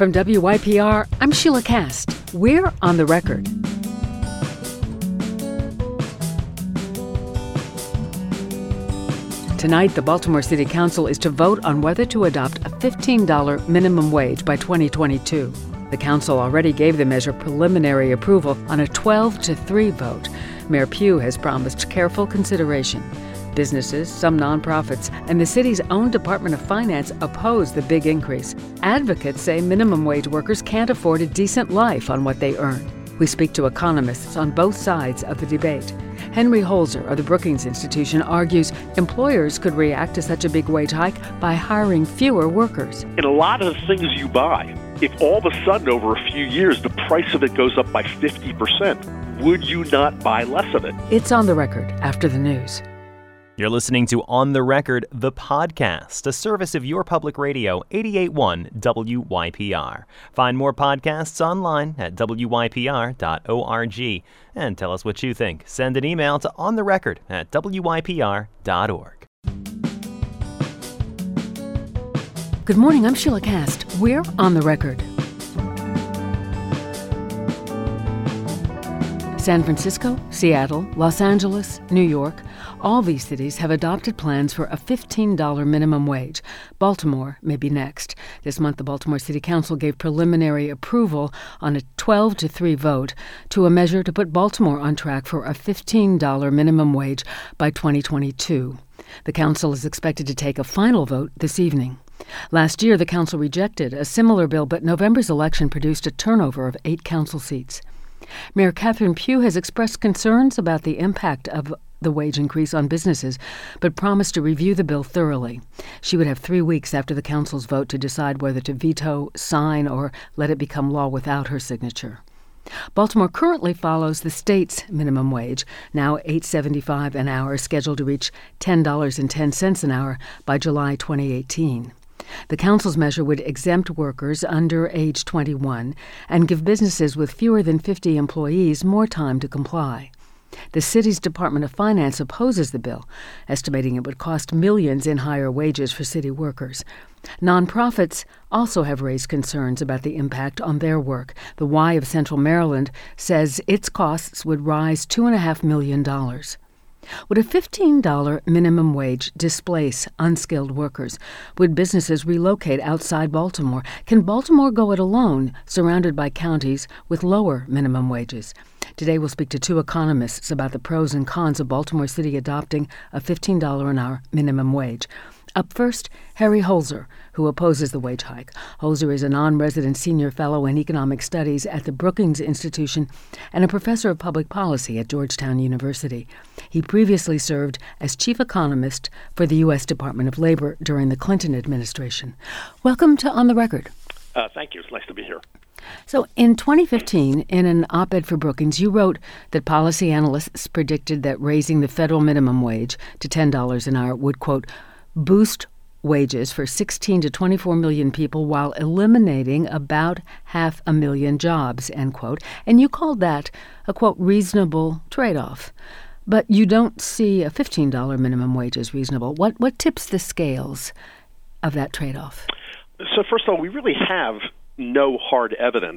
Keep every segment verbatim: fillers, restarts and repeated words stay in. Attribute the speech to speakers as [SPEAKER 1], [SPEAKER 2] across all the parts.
[SPEAKER 1] From W Y P R, I'm Sheila Cast. We're on the record. Tonight, the Baltimore City Council is to vote on whether to adopt a fifteen dollars minimum wage by twenty twenty-two. The council already gave the measure preliminary approval on a twelve to three vote. Mayor Pugh has promised careful consideration. Businesses, some nonprofits, and the city's own Department of Finance oppose the big increase. Advocates say minimum wage workers can't afford a decent life on what they earn. We speak to economists on both sides of the debate. Henry Holzer of the Brookings Institution argues employers could react to such a big wage hike by hiring fewer workers.
[SPEAKER 2] In a lot of the things you buy, if all of a sudden over a few years the price of it goes up by fifty percent, would you not buy less of it?
[SPEAKER 1] It's On the Record after the news.
[SPEAKER 3] You're listening to On the Record, the podcast, a service of your public radio, eighty-eight point one W Y P R. Find more podcasts online at W Y P R dot org. And tell us what you think. Send an email to ontherecord at W Y P R dot org.
[SPEAKER 1] Good morning, I'm Sheila Cast. We're On the Record. San Francisco, Seattle, Los Angeles, New York, all these cities have adopted plans for a fifteen dollars minimum wage. Baltimore may be next. This month, the Baltimore City Council gave preliminary approval on a twelve to three vote to a measure to put Baltimore on track for a fifteen dollars minimum wage by twenty twenty-two. The council is expected to take a final vote this evening. Last year, the council rejected a similar bill, but November's election produced a turnover of eight council seats. Mayor Catherine Pugh has expressed concerns about the impact of the wage increase on businesses, but promised to review the bill thoroughly. She would have three weeks after the council's vote to decide whether to veto, sign, or let it become law without her signature. Baltimore currently follows the state's minimum wage, now eight dollars and seventy-five cents an hour, scheduled to reach ten dollars and ten cents an hour by July twenty eighteen. The council's measure would exempt workers under age twenty-one and give businesses with fewer than fifty employees more time to comply. The city's Department of Finance opposes the bill, estimating it would cost millions in higher wages for city workers. Nonprofits also have raised concerns about the impact on their work. The Y of Central Maryland says its costs would rise two point five million dollars. Would a fifteen dollars minimum wage displace unskilled workers? Would businesses relocate outside Baltimore? Can Baltimore go it alone, surrounded by counties with lower minimum wages? Today we'll speak to two economists about the pros and cons of Baltimore City adopting a fifteen dollars an hour minimum wage. Up first, Harry Holzer, who opposes the wage hike. Holzer is a non-resident senior fellow in economic studies at the Brookings Institution and a professor of public policy at Georgetown University. He previously served as chief economist for the U S Department of Labor during the Clinton administration. Welcome to On the Record.
[SPEAKER 2] Uh, thank you. It's nice to be here.
[SPEAKER 1] So in twenty fifteen, in an op-ed for Brookings, you wrote that policy analysts predicted that raising the federal minimum wage to ten dollars an hour would, quote, boost wages for sixteen to twenty-four million people while eliminating about half a million jobs, end quote. And you called that a, quote, reasonable trade-off. But you don't see a fifteen dollars minimum wage as reasonable. What what tips the scales of that trade-off?
[SPEAKER 2] So first of all, we really have no hard evidence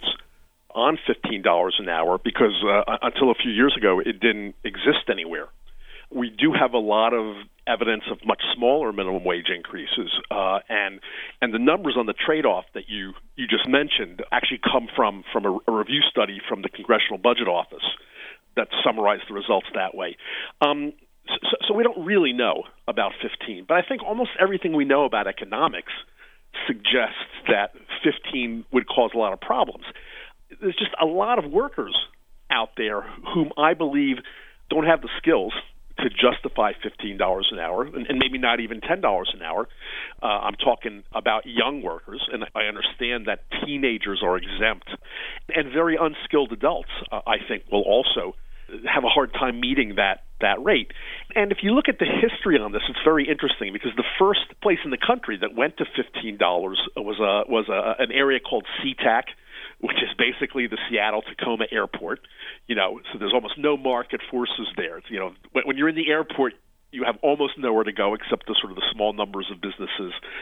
[SPEAKER 2] on fifteen dollars an hour because uh, until a few years ago, it didn't exist anywhere. We do have a lot of evidence of much smaller minimum wage increases, uh, and and the numbers on the trade-off that you, you just mentioned actually come from, from a, a review study from the Congressional Budget Office that summarized the results that way. Um, so, so we don't really know about fifteen, but I think almost everything we know about economics suggests that fifteen would cause a lot of problems. There's just a lot of workers out there whom I believe don't have the skills to justify fifteen dollars an hour, and, and maybe not even ten dollars an hour. Uh, I'm talking about young workers, and I understand that teenagers are exempt, and very unskilled adults, uh, I think, will also have a hard time meeting that, that rate. And if you look at the history on this, it's very interesting because the first place in the country that went to fifteen dollars was a, was a, an area called SeaTac, which is basically the Seattle-Tacoma airport. You know, so there's almost no market forces there. You know, when, when you're in the airport, you have almost nowhere to go except the sort of the small numbers of businesses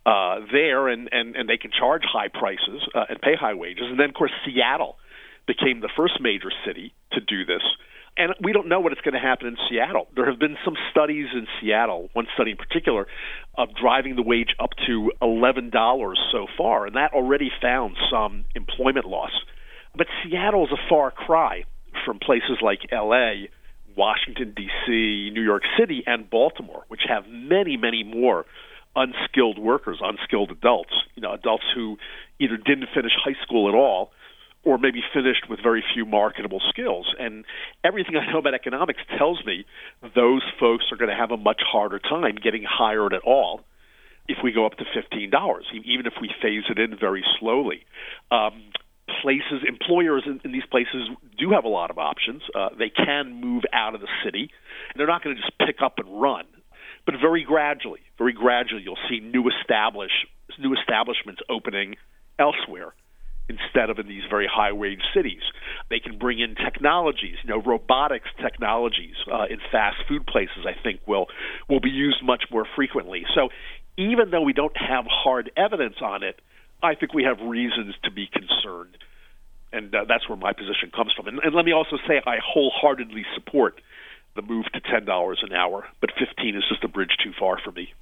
[SPEAKER 2] uh, there, and, and, and they can charge high prices uh, and pay high wages. And then, of course, Seattle became the first major city to do this. And we don't know what it's going to happen in Seattle. There have been some studies in Seattle, one study in particular, of driving the wage up to eleven dollars so far, and that already found some employment loss. But Seattle is a far cry from places like L A, Washington, D C, New York City, and Baltimore, which have many, many more unskilled workers, unskilled adults, you know, adults who either didn't finish high school at all or maybe finished with very few marketable skills. And everything I know about economics tells me those folks are going to have a much harder time getting hired at all if we go up to fifteen dollars, even if we phase it in very slowly. Um, places, employers in, in these places do have a lot of options. Uh, they can move out of the city. They're not going to just pick up and run. But very gradually, very gradually, you'll see new establish new establishments opening elsewhere instead of in these very high-wage cities. They can bring in technologies, you know, robotics technologies uh, in fast food places, I think, will will be used much more frequently. So even though we don't have hard evidence on it, I think we have reasons to be concerned. And uh, that's where my position comes from. And, and let me also say I wholeheartedly support the move to ten dollars an hour, but fifteen is just a bridge too far for me.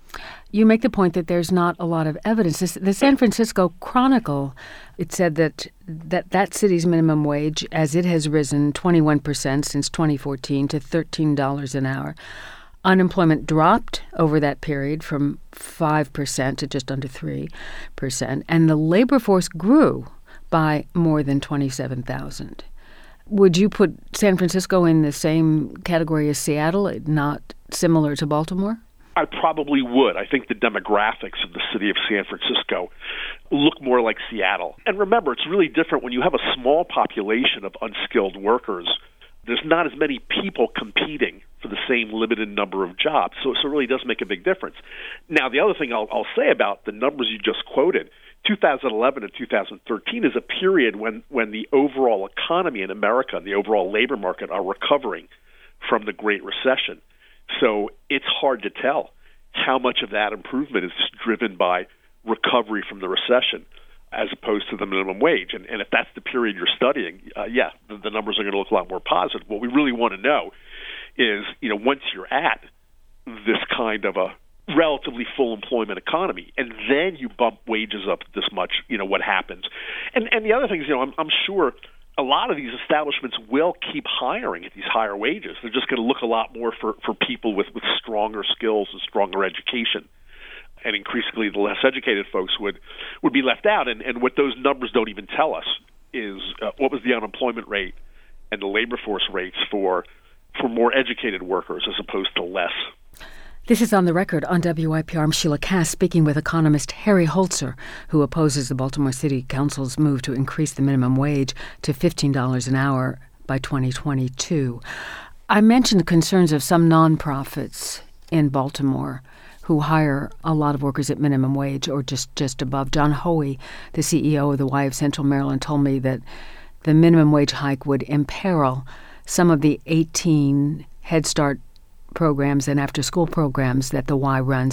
[SPEAKER 1] You make the point that there's not a lot of evidence. This, the San Francisco Chronicle, it said that, that that city's minimum wage, as it has risen twenty-one percent since twenty fourteen to thirteen dollars an hour, unemployment dropped over that period from five percent to just under three percent, and the labor force grew by more than twenty-seven thousand. Would you put San Francisco in the same category as Seattle, not similar to Baltimore?
[SPEAKER 2] I probably would. I think the demographics of the city of San Francisco look more like Seattle. And remember, it's really different when you have a small population of unskilled workers. There's not as many people competing for the same limited number of jobs. So, so it really does make a big difference. Now, the other thing I'll, I'll say about the numbers you just quoted, two thousand eleven to two thousand thirteen is a period when, when the overall economy in America and the overall labor market are recovering from the Great Recession. So it's hard to tell how much of that improvement is driven by recovery from the recession as opposed to the minimum wage. And, and if that's the period you're studying, uh, yeah, the, the numbers are going to look a lot more positive. What we really want to know is, you know, once you're at this kind of a relatively full employment economy, and then you bump wages up this much, you know, what happens? And and the other thing is, you know, I'm, I'm sure a lot of these establishments will keep hiring at these higher wages. They're just going to look a lot more for, for people with, with stronger skills and stronger education. And increasingly, the less educated folks would, would be left out. And, and what those numbers don't even tell us is uh, what was the unemployment rate and the labor force rates for for more educated workers as opposed to less.
[SPEAKER 1] This is On the Record on W I P R. I'm Sheila Cass speaking with economist Harry Holzer, who opposes the Baltimore City Council's move to increase the minimum wage to fifteen dollars an hour by twenty twenty-two. I mentioned concerns of some nonprofits in Baltimore who hire a lot of workers at minimum wage or just, just above. John Hoey, the C E O of the Y of Central Maryland, told me that the minimum wage hike would imperil some of the eighteen Head Start programs and after-school programs that the Y runs.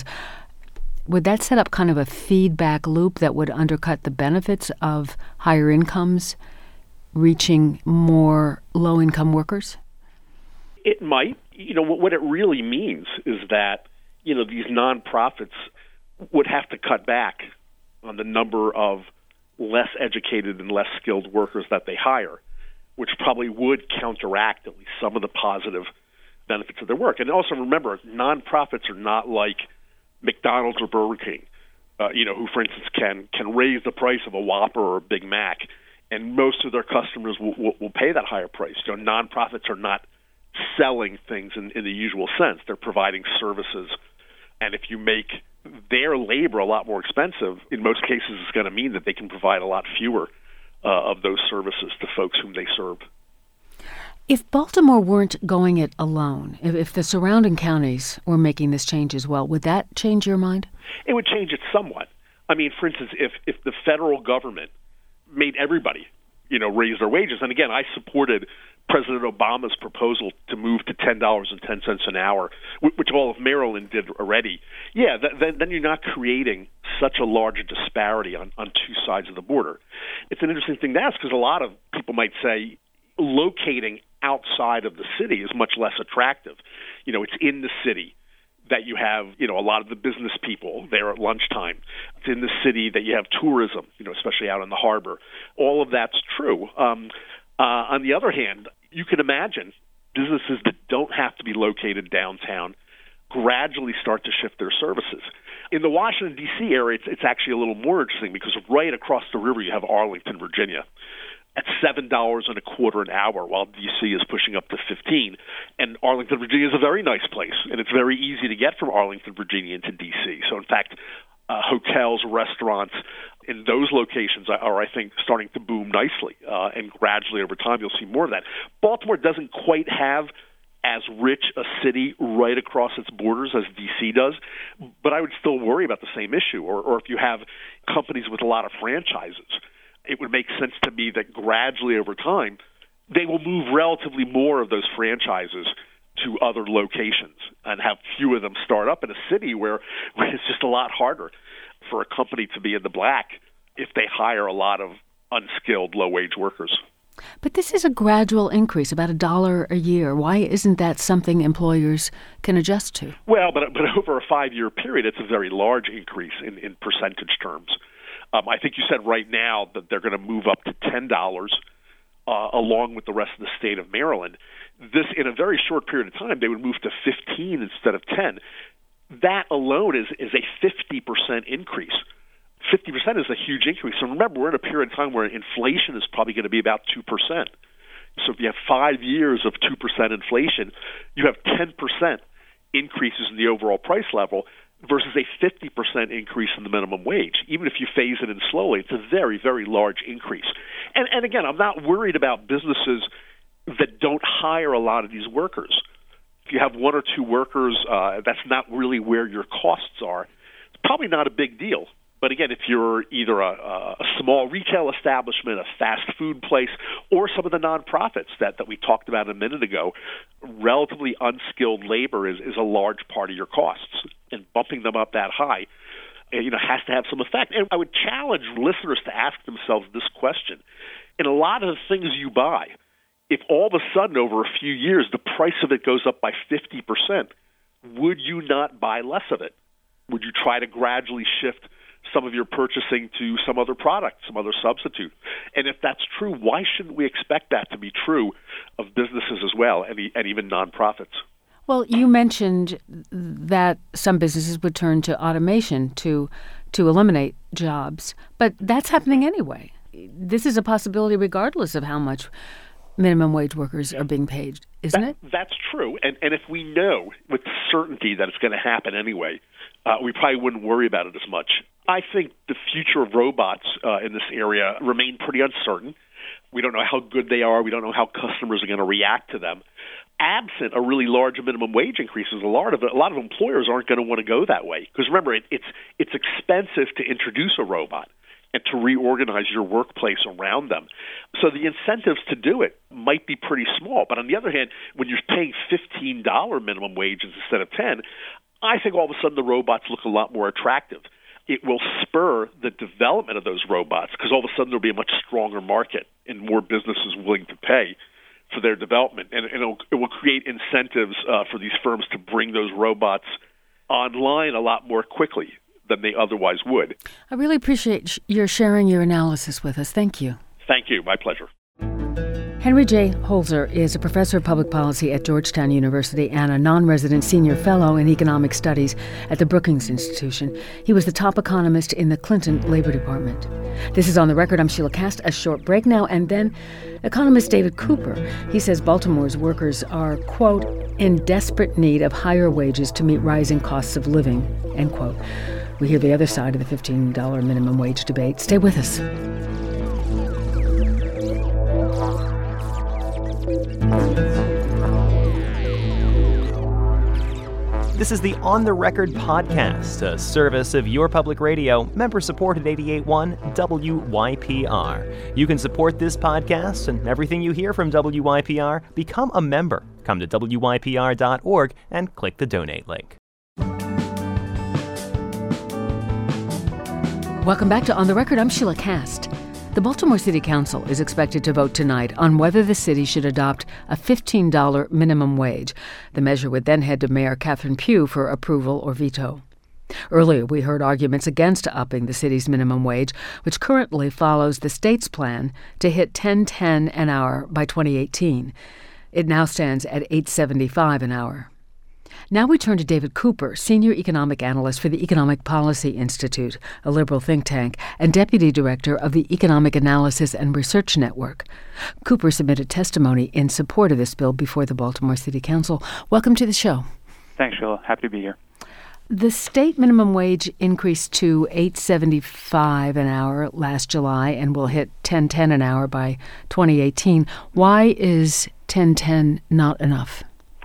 [SPEAKER 1] Would that set up kind of a feedback loop that would undercut the benefits of higher incomes reaching more low-income workers?
[SPEAKER 2] It might. You know, what it really means is that, you know, these nonprofits would have to cut back on the number of less educated and less skilled workers that they hire, which probably would counteract at least some of the positive benefits of their work. And also remember, nonprofits are not like McDonald's or Burger King, uh, you know, who, for instance, can can raise the price of a Whopper or a Big Mac, and most of their customers will, will, will pay that higher price. You know, nonprofits are not selling things in, in the usual sense. They're providing services, and if you make their labor a lot more expensive, in most cases it's going to mean that they can provide a lot fewer uh, of those services to folks whom they serve.
[SPEAKER 1] If Baltimore weren't going it alone, if, if the surrounding counties were making this change as well, would that change your mind?
[SPEAKER 2] It would change it somewhat. I mean, for instance, if, if the federal government made everybody, you know, raise their wages, and again, I supported President Obama's proposal to move to ten dollars and ten cents an hour, which all of Maryland did already, yeah, th- then, then you're not creating such a large disparity on, on two sides of the border. It's an interesting thing to ask because a lot of people might say locating outside of the city is much less attractive. You know, it's in the city that you have, you know, a lot of the business people there at lunchtime. It's in the city that you have tourism, you know, especially out in the harbor. All of that's true. Um, uh, on the other hand, you can imagine businesses that don't have to be located downtown gradually start to shift their services. In the Washington, D C area, it's, it's actually a little more interesting because right across the river you have Arlington, Virginia, at seven dollars and a quarter an hour, while D C is pushing up to fifteen. And Arlington, Virginia is a very nice place, and it's very easy to get from Arlington, Virginia into D C. So, in fact, uh, hotels, restaurants in those locations are, are, I think, starting to boom nicely. Uh, and gradually over time, you'll see more of that. Baltimore doesn't quite have as rich a city right across its borders as D C does, but I would still worry about the same issue. Or, or if you have companies with a lot of franchises, it would make sense to me that gradually over time, they will move relatively more of those franchises to other locations and have few of them start up in a city where, where it's just a lot harder for a company to be in the black if they hire a lot of unskilled, low-wage workers.
[SPEAKER 1] But this is a gradual increase, about a dollar a year. Why isn't that something employers can adjust to?
[SPEAKER 2] Well, but, but over a five-year period, it's a very large increase in, in percentage terms. Um, I think you said right now that they're going to move up to ten dollars uh, along with the rest of the state of Maryland. This, in a very short period of time, they would move to fifteen instead of ten. That alone is, is a fifty percent increase. fifty percent is a huge increase. So remember, we're in a period of time where inflation is probably going to be about two percent. So if you have five years of two percent inflation, you have ten percent increases in the overall price level versus a fifty percent increase in the minimum wage. Even if you phase it in slowly, it's a very, very large increase. And, and again, I'm not worried about businesses that don't hire a lot of these workers. If you have one or two workers, uh, that's not really where your costs are. It's probably not a big deal. But again, if you're either a, a small retail establishment, a fast food place, or some of the nonprofits that, that we talked about a minute ago, relatively unskilled labor is, is a large part of your costs. And bumping them up that high, you know, has to have some effect. And I would challenge listeners to ask themselves this question. In a lot of the things you buy, if all of a sudden over a few years the price of it goes up by fifty percent, would you not buy less of it? Would you try to gradually shift some of your purchasing to some other product, some other substitute? And if that's true, why shouldn't we expect that to be true of businesses as well, and, and even nonprofits?
[SPEAKER 1] Well, you mentioned that some businesses would turn to automation to to eliminate jobs, but that's happening anyway. This is a possibility regardless of how much minimum wage workers are being paid, isn't
[SPEAKER 2] that,
[SPEAKER 1] it?
[SPEAKER 2] That's true. And, and if we know with certainty that it's going to happen anyway, uh, we probably wouldn't worry about it as much. I think the future of robots uh, in this area remain pretty uncertain. We don't know how good they are. We don't know how customers are going to react to them. Absent a really large minimum wage increases, a lot of a lot of employers aren't going to want to go that way because remember, it, it's it's expensive to introduce a robot and to reorganize your workplace around them. So the incentives to do it might be pretty small. But on the other hand, when you're paying fifteen dollars minimum wages instead of ten, I think all of a sudden the robots look a lot more attractive. It will spur the development of those robots because all of a sudden there'll be a much stronger market and more businesses willing to pay for their development. And, and it'll, it will create incentives uh, for these firms to bring those robots online a lot more quickly than they otherwise would.
[SPEAKER 1] I really appreciate sh- your sharing your analysis with us. Thank you.
[SPEAKER 2] Thank you. My pleasure.
[SPEAKER 1] Henry J. Holzer is a professor of public policy at Georgetown University and a non-resident senior fellow in economic studies at the Brookings Institution. He was the top economist in the Clinton Labor Department. This is On the Record. I'm Sheila Kast. A short break now, and then economist David Cooper. He says Baltimore's workers are, quote, in desperate need of higher wages to meet rising costs of living, end quote. We hear the other side of the fifteen dollars minimum wage debate. Stay with us.
[SPEAKER 3] This is the On the Record podcast, a service of your public radio, member-supported eighty-eight point one W Y P R. You can support this podcast and everything you hear from W Y P R. Become a member. Come to W Y P R dot org and click the donate link.
[SPEAKER 1] Welcome back to On the Record. I'm Sheila Cast. The Baltimore City Council is expected to vote tonight on whether the city should adopt a fifteen dollars minimum wage. The measure would then head to Mayor Catherine Pugh for approval or veto. Earlier, we heard arguments against upping the city's minimum wage, which currently follows the state's plan to hit ten ten an hour by twenty eighteen. It now stands at eight seventy-five an hour. Now we turn to David Cooper, Senior Economic Analyst for the Economic Policy Institute, a liberal think tank, and Deputy Director of the Economic Analysis and Research Network. Cooper submitted testimony in support of this bill before the Baltimore City Council. Welcome to the show.
[SPEAKER 4] Thanks, Sheila. Happy to be here.
[SPEAKER 1] The state minimum wage increased to eight seventy-five an hour last July and will hit ten ten an hour by twenty eighteen. Why is ten ten not enough?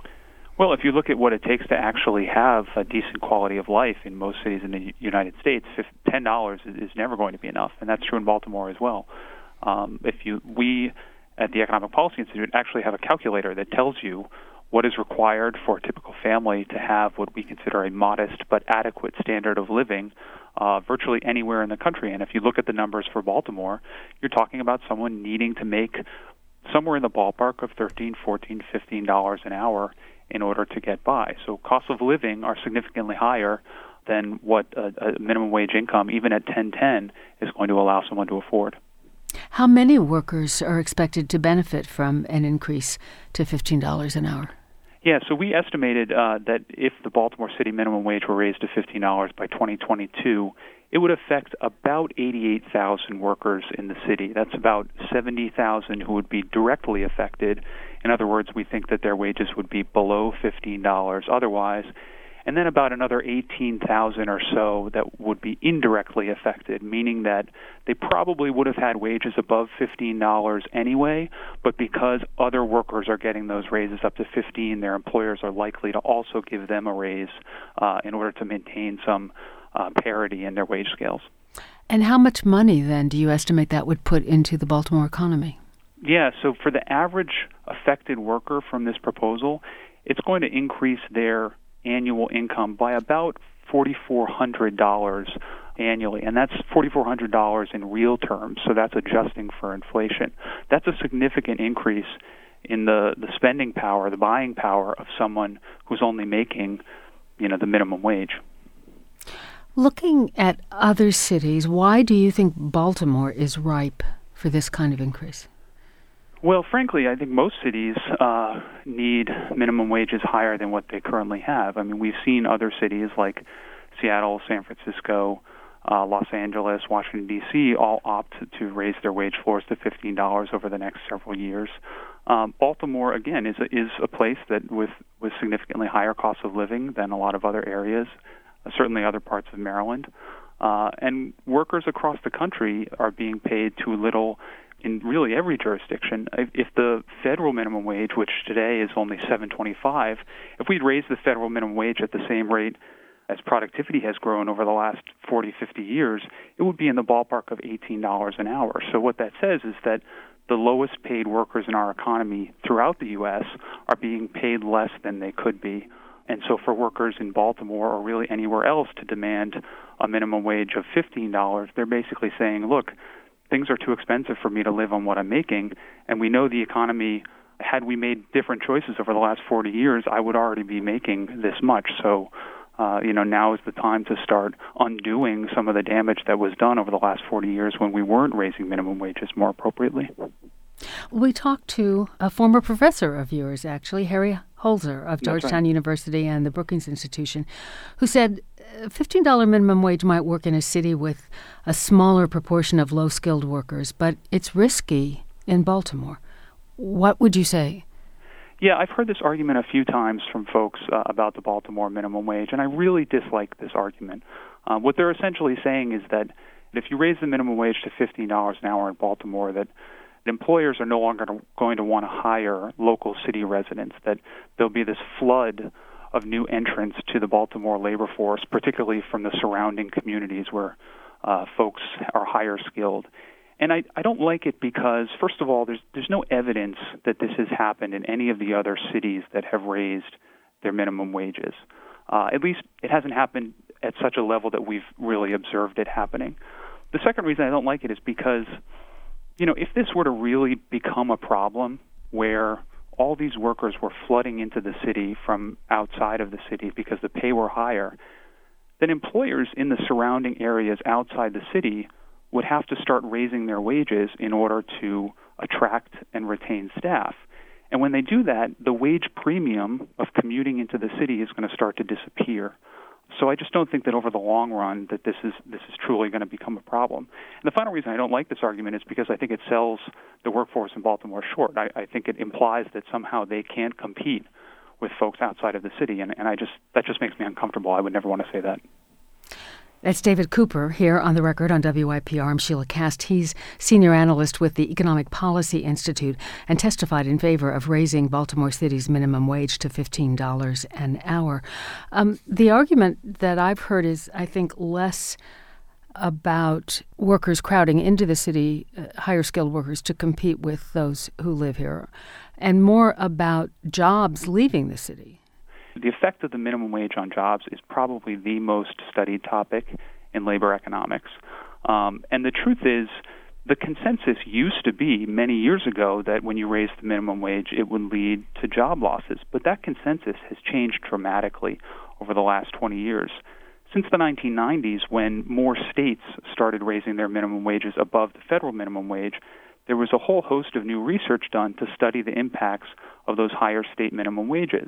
[SPEAKER 4] Well, if you look at what it takes to actually have a decent quality of life in most cities in the United States, ten dollars is never going to be enough, and that's true in Baltimore as well. Um, if you, we at the Economic Policy Institute actually have a calculator that tells you what is required for a typical family to have what we consider a modest but adequate standard of living uh, virtually anywhere in the country. And if you look at the numbers for Baltimore, you're talking about someone needing to make somewhere in the ballpark of thirteen, fourteen, fifteen dollars an hour in order to get by. So costs of living are significantly higher than what a, a minimum wage income, even at ten ten, is going to allow someone to afford.
[SPEAKER 1] How many workers are expected to benefit from an increase to fifteen dollars an hour?
[SPEAKER 4] Yeah, so we estimated uh, that if the Baltimore City minimum wage were raised to fifteen dollars by twenty twenty-two, it would affect about eighty-eight thousand workers in the city. That's about seventy thousand who would be directly affected. In other words, we think that their wages would be below fifteen dollars otherwise. And then about another eighteen thousand or so that would be indirectly affected, meaning that they probably would have had wages above fifteen dollars anyway, but because other workers are getting those raises up to fifteen dollars, their employers are likely to also give them a raise uh, in order to maintain some uh, parity in their wage scales.
[SPEAKER 1] And how much money, then, do you estimate that would put into the Baltimore economy?
[SPEAKER 4] Yeah, so for the average affected worker from this proposal, it's going to increase their annual income by about four thousand four hundred dollars annually, and that's four thousand four hundred dollars in real terms, so that's adjusting for inflation. That's a significant increase in the, the spending power, the buying power of someone who's only making, you know, the minimum wage.
[SPEAKER 1] Looking at other cities, why do you think Baltimore is ripe for this kind of increase?
[SPEAKER 4] Well, frankly, I think most cities uh, need minimum wages higher than what they currently have. I mean, we've seen other cities like Seattle, San Francisco, uh, Los Angeles, Washington, D C all opt to raise their wage floors to fifteen dollars over the next several years. Um, Baltimore, again, is a, is a place that with, with significantly higher costs of living than a lot of other areas, uh, certainly other parts of Maryland. Uh, and workers across the country are being paid too little in really every jurisdiction. If the federal minimum wage, which today is only seven twenty-five, if we'd raised the federal minimum wage at the same rate as productivity has grown over the last forty, fifty years, it would be in the ballpark of eighteen dollars an hour. So what that says is that the lowest paid workers in our economy throughout the U S are being paid less than they could be. And so for workers in Baltimore or really anywhere else to demand a minimum wage of fifteen dollars, they're basically saying, look, things are too expensive for me to live on what I'm making, and we know the economy, had we made different choices over the last forty years, I would already be making this much. So, uh, you know, now is the time to start undoing some of the damage that was done over the last forty years when we weren't raising minimum wages more appropriately.
[SPEAKER 1] We talked to a former professor of yours, actually, Harry Holzer of Georgetown
[SPEAKER 4] right.
[SPEAKER 1] University and the Brookings Institution, who said a fifteen dollars minimum wage might work in a city with a smaller proportion of low-skilled workers, but it's risky in Baltimore. What would you say?
[SPEAKER 4] Yeah, I've heard this argument a few times from folks uh, about the Baltimore minimum wage, and I really dislike this argument. Uh, what they're essentially saying is that if you raise the minimum wage to fifteen dollars an hour in Baltimore, that employers are no longer going to want to hire local city residents, that there'll be this flood of new entrants to the Baltimore labor force, particularly from the surrounding communities where uh, folks are higher skilled. And I, I don't like it because, first of all, there's there's no evidence that this has happened in any of the other cities that have raised their minimum wages. Uh, at least it hasn't happened at such a level that we've really observed it happening. The second reason I don't like it is because, you know, if this were to really become a problem where all these workers were flooding into the city from outside of the city because the pay were higher, then employers in the surrounding areas outside the city would have to start raising their wages in order to attract and retain staff. And when they do that, the wage premium of commuting into the city is going to start to disappear. So I just don't think that over the long run that this is this is truly going to become a problem. And the final reason I don't like this argument is because I think it sells the workforce in Baltimore short. I, I think it implies that somehow they can't compete with folks outside of the city, and, and I just that just makes me uncomfortable. I would never want to say that.
[SPEAKER 1] That's David Cooper here on The Record on W I P R. I'm Sheila Cast. He's senior analyst with the Economic Policy Institute and testified in favor of raising Baltimore City's minimum wage to fifteen dollars an hour. Um, the argument that I've heard is, I think, less about workers crowding into the city, uh, higher skilled workers, to compete with those who live here, and more about jobs leaving the city.
[SPEAKER 4] The effect of the minimum wage on jobs is probably the most studied topic in labor economics. Um, and the truth is, the consensus used to be many years ago that when you raise the minimum wage, it would lead to job losses. But that consensus has changed dramatically over the last twenty years. Since the nineteen nineties, when more states started raising their minimum wages above the federal minimum wage, there was a whole host of new research done to study the impacts of those higher state minimum wages.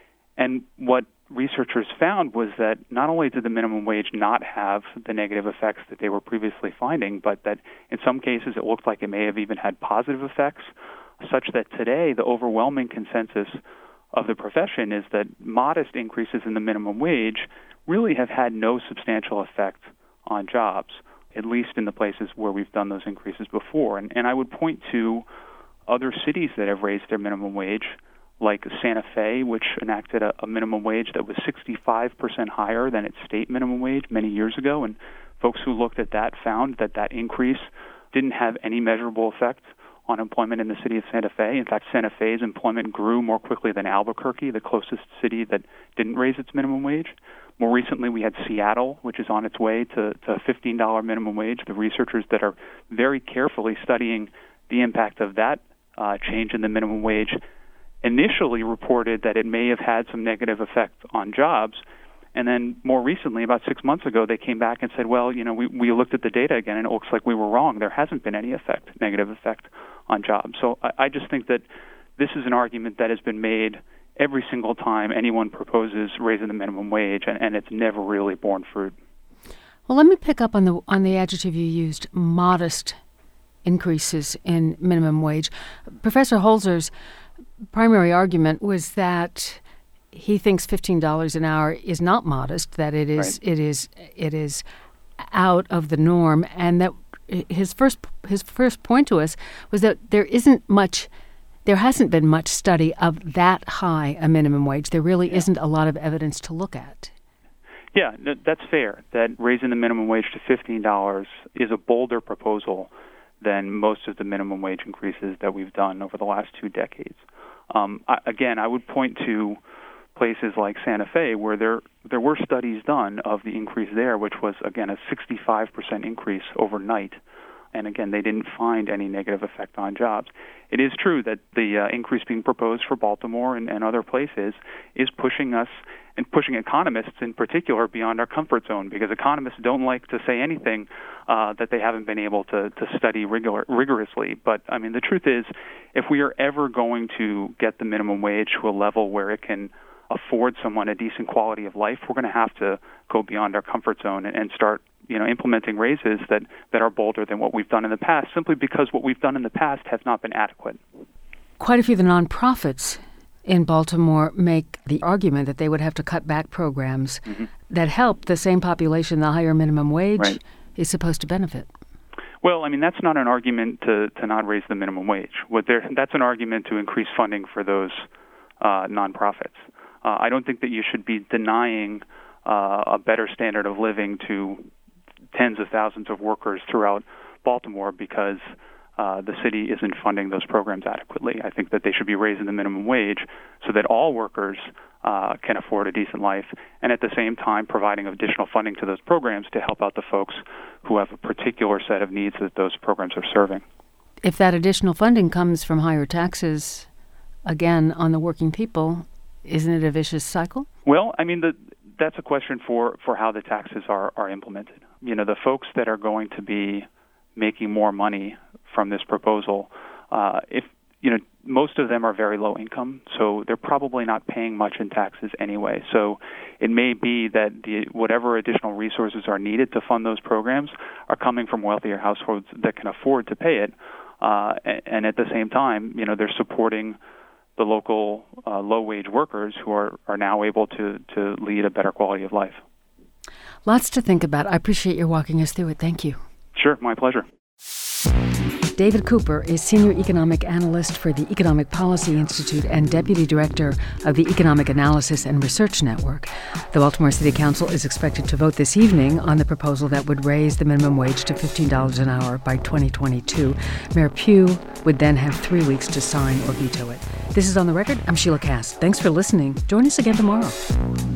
[SPEAKER 4] And what researchers found was that not only did the minimum wage not have the negative effects that they were previously finding, but that in some cases it looked like it may have even had positive effects, such that today the overwhelming consensus of the profession is that modest increases in the minimum wage really have had no substantial effect on jobs, at least in the places where we've done those increases before. And, and I would point to other cities that have raised their minimum wage, like Santa Fe, which enacted a, a minimum wage that was sixty-five percent higher than its state minimum wage many years ago. And folks who looked at that found that that increase didn't have any measurable effect on employment in the city of Santa Fe. In fact, Santa Fe's employment grew more quickly than Albuquerque, the closest city that didn't raise its minimum wage. More recently, we had Seattle, which is on its way to, to a fifteen dollars minimum wage. The researchers that are very carefully studying the impact of that uh, change in the minimum wage initially reported that it may have had some negative effect on jobs. And then more recently, about six months ago, they came back and said, well, you know, we, we looked at the data again, and it looks like we were wrong. There hasn't been any effect, negative effect on jobs. So I, I just think that this is an argument that has been made every single time anyone proposes raising the minimum wage, and, and it's never really borne fruit.
[SPEAKER 1] Well, let me pick up on the on the adjective you used, modest increases in minimum wage. Professor Holzer's primary argument was that he thinks fifteen dollars an hour is not modest, that it is right. it is it is out of the norm, and that his first his first point to us was that there isn't much there hasn't been much study of that high a minimum wage. There really yeah. isn't a lot of evidence to look at.
[SPEAKER 4] Yeah, that's fair. That raising the minimum wage to fifteen dollars is a bolder proposal than most of the minimum wage increases that we've done over the last two decades. Um, I, again, I would point to places like Santa Fe, where there there were studies done of the increase there, which was, again, a sixty-five percent increase overnight. And again, they didn't find any negative effect on jobs. It is true that the uh, increase being proposed for Baltimore and, and other places is pushing us and pushing economists in particular beyond our comfort zone, because economists don't like to say anything uh, that they haven't been able to, to study rigor- rigorously. But, I mean, the truth is, if we are ever going to get the minimum wage to a level where it can afford someone a decent quality of life, we're going to have to go beyond our comfort zone and, and start, you know, implementing raises that, that are bolder than what we've done in the past, simply because what we've done in the past has not been adequate.
[SPEAKER 1] Quite a few of the nonprofits in Baltimore make the argument that they would have to cut back programs mm-hmm. that help the same population the higher minimum wage right. is supposed to benefit.
[SPEAKER 4] Well, I mean, that's not an argument to, to not raise the minimum wage. What that's an argument to increase funding for those uh, nonprofits. Uh, I don't think that you should be denying uh, a better standard of living to tens of thousands of workers throughout Baltimore because uh, the city isn't funding those programs adequately. I think that they should be raising the minimum wage so that all workers uh, can afford a decent life, and at the same time providing additional funding to those programs to help out the folks who have a particular set of needs that those programs are serving.
[SPEAKER 1] If that additional funding comes from higher taxes, again, on the working people, isn't it a vicious cycle?
[SPEAKER 4] Well, I mean, the, that's a question for, for how the taxes are, are implemented. You know, the folks that are going to be making more money from this proposal, uh, if you know, most of them are very low income, so they're probably not paying much in taxes anyway. So it may be that the, whatever additional resources are needed to fund those programs are coming from wealthier households that can afford to pay it, uh, and, and at the same time, you know, they're supporting the local uh, low-wage workers who are, are now able to, to lead a better quality of life.
[SPEAKER 1] Lots to think about. I appreciate your walking us through it. Thank you.
[SPEAKER 4] Sure, my pleasure.
[SPEAKER 1] David Cooper is Senior Economic Analyst for the Economic Policy Institute and Deputy Director of the Economic Analysis and Research Network. The Baltimore City Council is expected to vote this evening on the proposal that would raise the minimum wage to fifteen dollars an hour by twenty twenty-two. Mayor Pugh would then have three weeks to sign or veto it. This is On the Record. I'm Sheila Cass. Thanks for listening. Join us again tomorrow.